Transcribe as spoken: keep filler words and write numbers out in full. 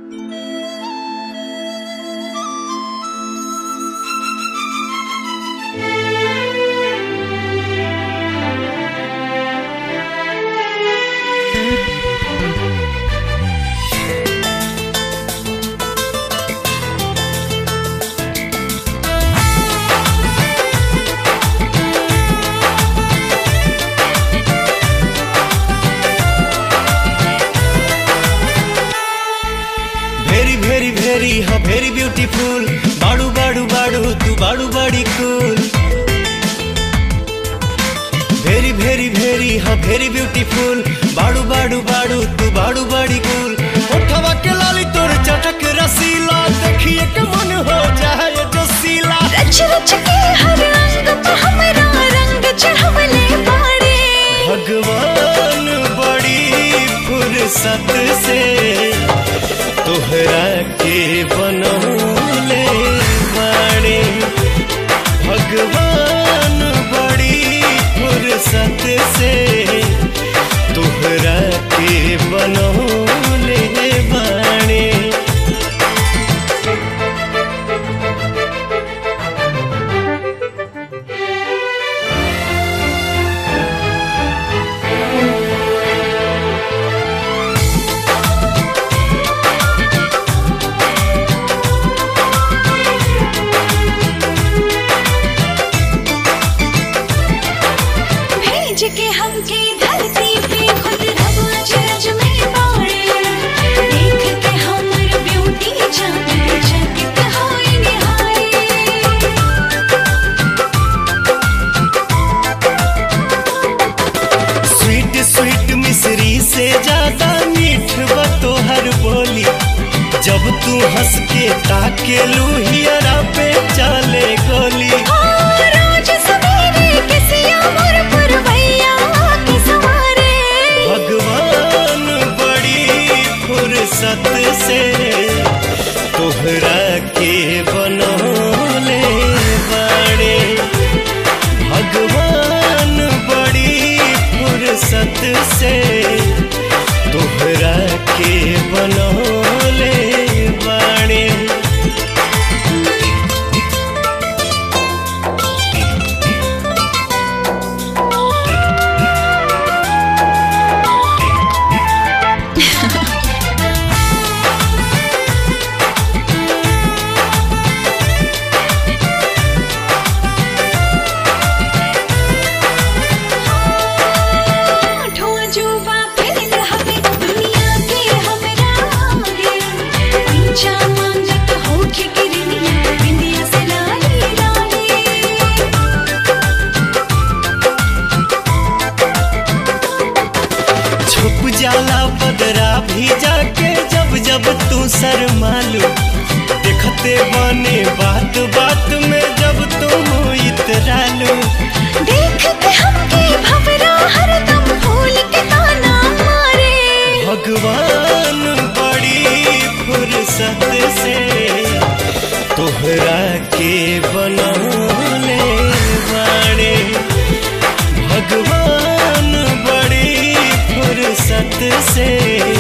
भेरी भेरी हाँ भेरी ब्यूटीफुल बाड़ू बाड़ू बाड़ू तू बाड़ू बड़ी कूल। भेरी भेरी भेरी हाँ भेरी ब्यूटीफुल बाड़ू बाड़ू बाड़ू तू बाड़ू बड़ी कूल। उठवा के लाली तोर चटक रसीला देखिए के मन हो जाए जो सीला। रच रच के हर अंग पे हमरा रंग चढ़वले बाड़े। भगवान बड़ी फुर्सत से तोहरा के बनौले बाड़े। भगवान बड़ी फुर्सत से तोहरा के बनौले बाड़े। के हमके धरती पे खुद रब अजरज में बाड़े। देख के हमर ब्यूटी जान चकित होए निहारे। स्वीट स्वीट मिश्री से ज्यादा मीठ बा तोहर बोली। जब तू हंस के ताके लुहियरा पे चले गोली। रोज सवेरे किसिया मोर पुरवैया के सवारे। भगवान बड़ी फुर्सत से तोहरा के बनौले बाड़े। भगवान बड़ी फुर्सत से तोहरा के बनौले बाड़े। जाला बदरा भी जाके जब जब तू शर्मालू। देखते बने बात बात में जब तुम इतरालू। देख के हमके भवरा हरदम फूल के ताना मारे। भगवान बड़ी फुर्सत से तोहरा के बनौले बाड़े। भगवान बड़ी फुर्सत से